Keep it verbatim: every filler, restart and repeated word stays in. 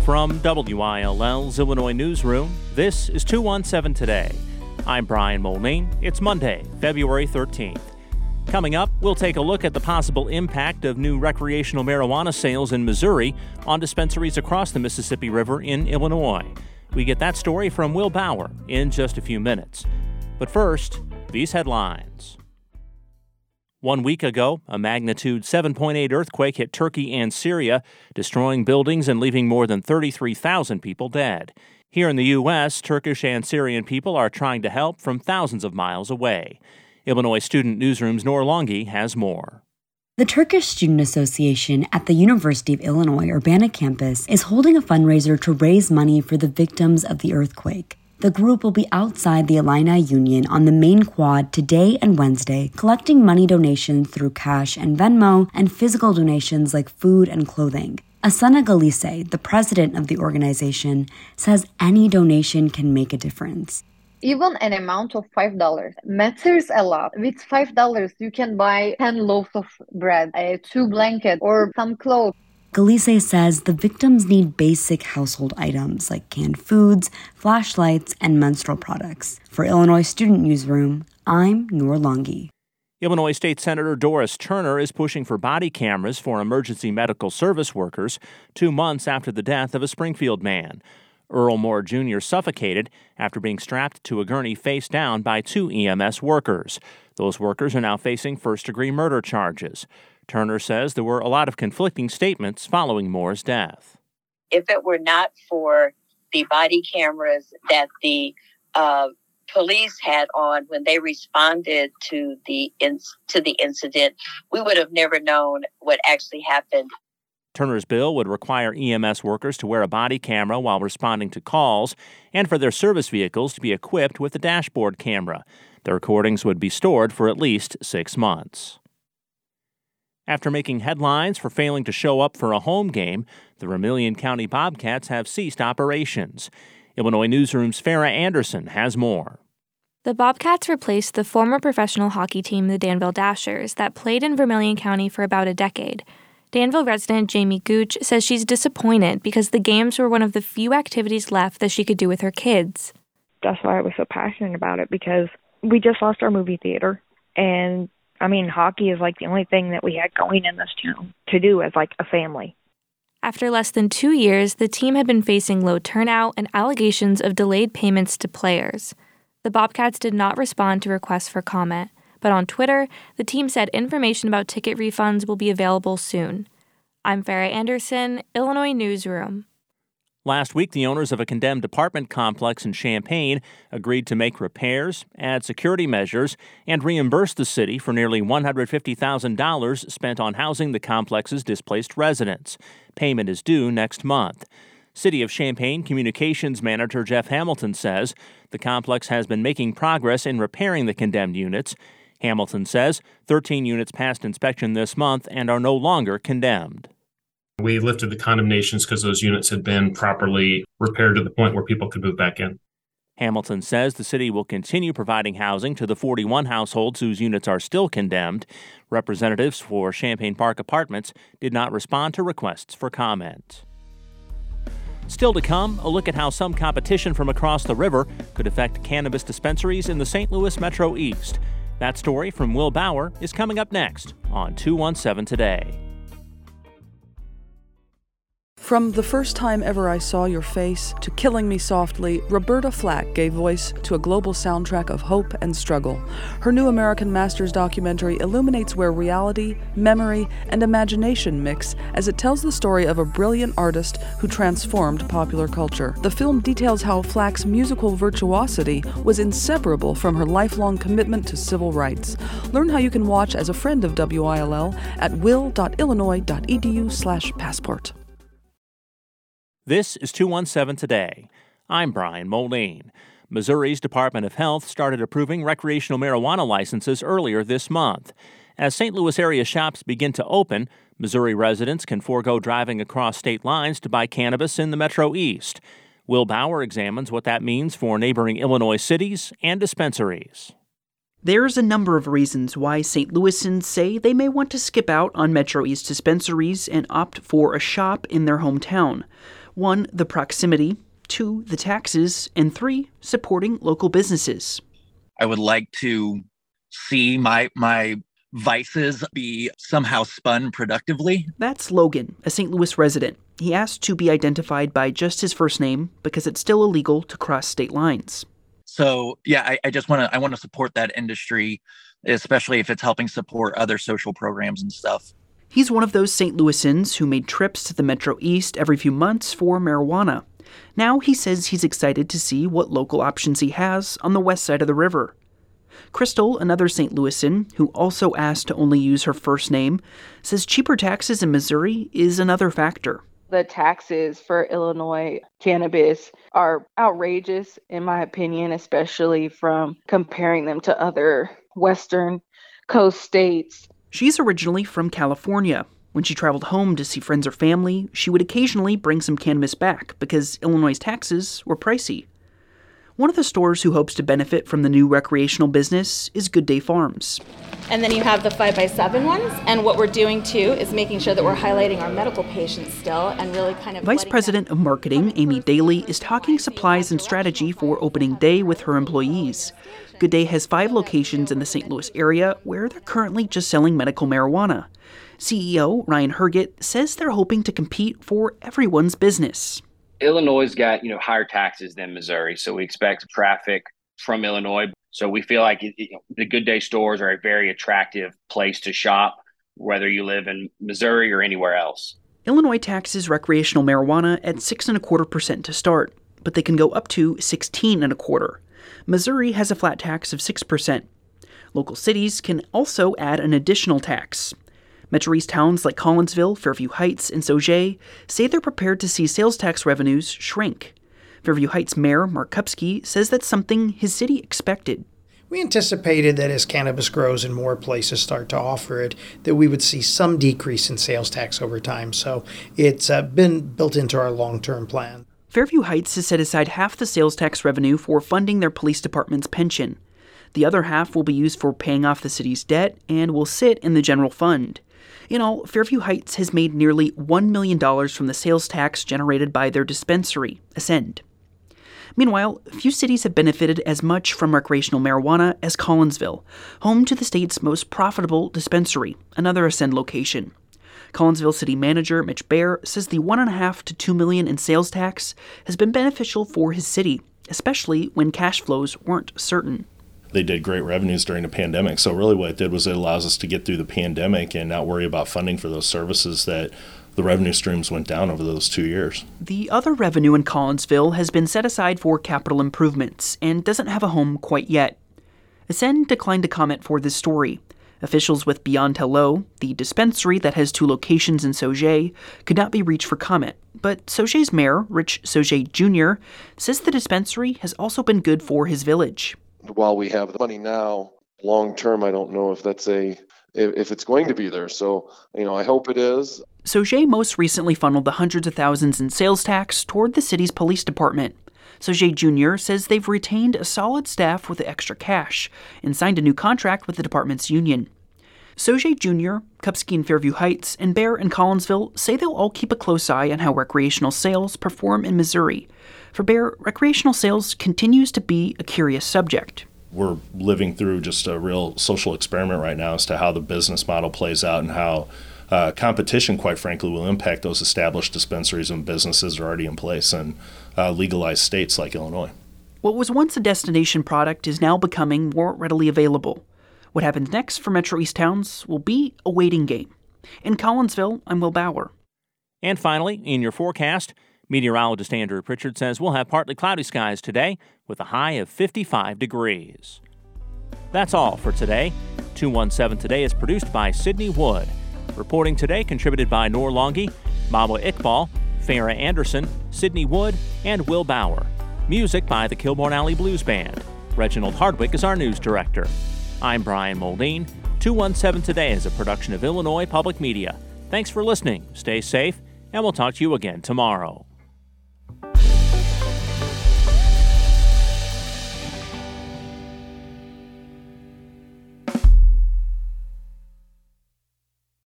From W I L L's Illinois Newsroom, this is two one seven Today. I'm Brian Mulney. It's Monday, February thirteenth. Coming up, we'll take a look at the possible impact of new recreational marijuana sales in Missouri on dispensaries across the Mississippi River in Illinois. We get that story from Will Bauer in just a few minutes. But first, these headlines. One week ago, a magnitude seven point eight earthquake hit Turkey and Syria, destroying buildings and leaving more than thirty-three thousand people dead. Here in the U S, Turkish and Syrian people are trying to help from thousands of miles away. Illinois Student Newsroom's Nor Longi has more. The Turkish Student Association at the University of Illinois Urbana campus is holding a fundraiser to raise money for the victims of the earthquake. The group will be outside the Illini Union on the main quad today and Wednesday, collecting money donations through cash and Venmo and physical donations like food and clothing. Asana Galise, the president of the organization, says any donation can make a difference. Even an amount of five dollars matters a lot. With five dollars, you can buy ten loaves of bread, uh, two blankets, or some clothes. Galise says the victims need basic household items like canned foods, flashlights, and menstrual products. For Illinois Student Newsroom, I'm Nor Longi. Illinois State Senator Doris Turner is pushing for body cameras for emergency medical service workers two months after the death of a Springfield man. Earl Moore Junior suffocated after being strapped to a gurney face down by two E M S workers. Those workers are now facing first-degree murder charges. Turner says there were a lot of conflicting statements following Moore's death. If it were not for the body cameras that the uh, police had on when they responded to the in- to the incident, we would have never known what actually happened. Turner's bill would require E M S workers to wear a body camera while responding to calls and for their service vehicles to be equipped with a dashboard camera. The recordings would be stored for at least six months. After making headlines for failing to show up for a home game, the Vermilion County Bobcats have ceased operations. Illinois Newsroom's Farrah Anderson has more. The Bobcats replaced the former professional hockey team, the Danville Dashers, that played in Vermilion County for about a decade. Danville resident Jamie Gooch says she's disappointed because the games were one of the few activities left that she could do with her kids. That's why I was so passionate about it, because we just lost our movie theater, and I mean, hockey is like the only thing that we had going in this town to do as like a family. After less than two years, the team had been facing low turnout and allegations of delayed payments to players. The Bobcats did not respond to requests for comment, but on Twitter, the team said information about ticket refunds will be available soon. I'm Farrah Anderson, Illinois Newsroom. Last week, the owners of a condemned apartment complex in Champaign agreed to make repairs, add security measures, and reimburse the city for nearly one hundred fifty thousand dollars spent on housing the complex's displaced residents. Payment is due next month. City of Champaign Communications Manager Jeff Hamilton says the complex has been making progress in repairing the condemned units. Hamilton says thirteen units passed inspection this month and are no longer condemned. We lifted the condemnations because those units had been properly repaired to the point where people could move back in. Hamilton says the city will continue providing housing to the forty-one households whose units are still condemned. Representatives for Champaign Park Apartments did not respond to requests for comment. Still to come, a look at how some competition from across the river could affect cannabis dispensaries in the Saint Louis Metro East. That story from Will Bauer is coming up next on two one seven Today. From The First Time Ever I Saw Your Face to Killing Me Softly, Roberta Flack gave voice to a global soundtrack of hope and struggle. Her new American Masters documentary illuminates where reality, memory, and imagination mix as it tells the story of a brilliant artist who transformed popular culture. The film details how Flack's musical virtuosity was inseparable from her lifelong commitment to civil rights. Learn how you can watch as a friend of W I L L at will.illinois.edu slash passport. This is two one seven Today. I'm Brian Mulney. Missouri's Department of Health started approving recreational marijuana licenses earlier this month. As Saint Louis area shops begin to open, Missouri residents can forego driving across state lines to buy cannabis in the Metro East. Will Bauer examines what that means for neighboring Illinois cities and dispensaries. There's a number of reasons why Saint Louisans say they may want to skip out on Metro East dispensaries and opt for a shop in their hometown. One, the proximity. Two, the taxes. And three, supporting local businesses. I would like to see my my vices be somehow spun productively. That's Logan, a Saint Louis resident. He asked to be identified by just his first name because it's still illegal to cross state lines. So, yeah, I, I just want to I want to support that industry, especially if it's helping support other social programs and stuff. He's one of those Saint Louisans who made trips to the Metro East every few months for marijuana. Now he says he's excited to see what local options he has on the west side of the river. Crystal, another Saint Louisan, who also asked to only use her first name, says cheaper taxes in Missouri is another factor. The taxes for Illinois cannabis are outrageous, in my opinion, especially from comparing them to other Western coast states. She's originally from California. When she traveled home to see friends or family, she would occasionally bring some cannabis back because Illinois' taxes were pricey. One of the stores who hopes to benefit from the new recreational business is Good Day Farms. And then you have the five by seven ones. And what we're doing, too, is making sure that we're highlighting our medical patients still and really kind of... Vice President of Marketing, Amy Daly, is talking supplies and strategy for opening day with her employees. Good Day has five locations in the Saint Louis area where they're currently just selling medical marijuana. C E O Ryan Herget says they're hoping to compete for everyone's business. Illinois' got, you know, higher taxes than Missouri, so we expect traffic from Illinois. So we feel like it, you know, the Good Day stores are a very attractive place to shop, whether you live in Missouri or anywhere else. Illinois taxes recreational marijuana at six and a quarter percent to start, but they can go up to sixteen and a quarter. Missouri has a flat tax of six percent. Local cities can also add an additional tax. Metro East towns like Collinsville, Fairview Heights, and Sauget say they're prepared to see sales tax revenues shrink. Fairview Heights Mayor Mark Kupsky says that's something his city expected. We anticipated that as cannabis grows and more places start to offer it, that we would see some decrease in sales tax over time. So it's uh, been built into our long-term plan. Fairview Heights has set aside half the sales tax revenue for funding their police department's pension. The other half will be used for paying off the city's debt and will sit in the general fund. In all, Fairview Heights has made nearly one million dollars from the sales tax generated by their dispensary, Ascend. Meanwhile, few cities have benefited as much from recreational marijuana as Collinsville, home to the state's most profitable dispensary, another Ascend location. Collinsville City Manager Mitch Baer says the one and a half to two million in sales tax has been beneficial for his city, especially when cash flows weren't certain. They did great revenues during the pandemic. So really what it did was it allows us to get through the pandemic and not worry about funding for those services that the revenue streams went down over those two years. The other revenue in Collinsville has been set aside for capital improvements and doesn't have a home quite yet. Ascend declined to comment for this story. Officials with Beyond Hello, the dispensary that has two locations in Sauget, could not be reached for comment. But Sauget's mayor, Rich Sauget Junior, says the dispensary has also been good for his village. While we have the money now, long term, I don't know if that's a if, if it's going to be there. So, you know, I hope it is. Sauget most recently funneled the hundreds of thousands in sales tax toward the city's police department. Sauget Junior says they've retained a solid staff with the extra cash and signed a new contract with the department's union. Sauget Junior, Kupsky in Fairview Heights, and Bear in Collinsville say they'll all keep a close eye on how recreational sales perform in Missouri. For Bear, recreational sales continues to be a curious subject. We're living through just a real social experiment right now as to how the business model plays out and how uh, competition, quite frankly, will impact those established dispensaries and businesses that are already in place in uh, legalized states like Illinois. What was once a destination product is now becoming more readily available. What happens next for Metro East towns will be a waiting game. In Collinsville, I'm Will Bauer. And finally, in your forecast, meteorologist Andrew Pritchard says we'll have partly cloudy skies today with a high of fifty-five degrees. That's all for today. two one seven Today is produced by Sydney Wood. Reporting today contributed by Noor Longi, Mawa Iqbal, Farah Anderson, Sydney Wood, and Will Bauer. Music by the Kilbourne Alley Blues Band. Reginald Hardwick is our news director. I'm Brian Moldine. two one seven Today is a production of Illinois Public Media. Thanks for listening. Stay safe, and we'll talk to you again tomorrow.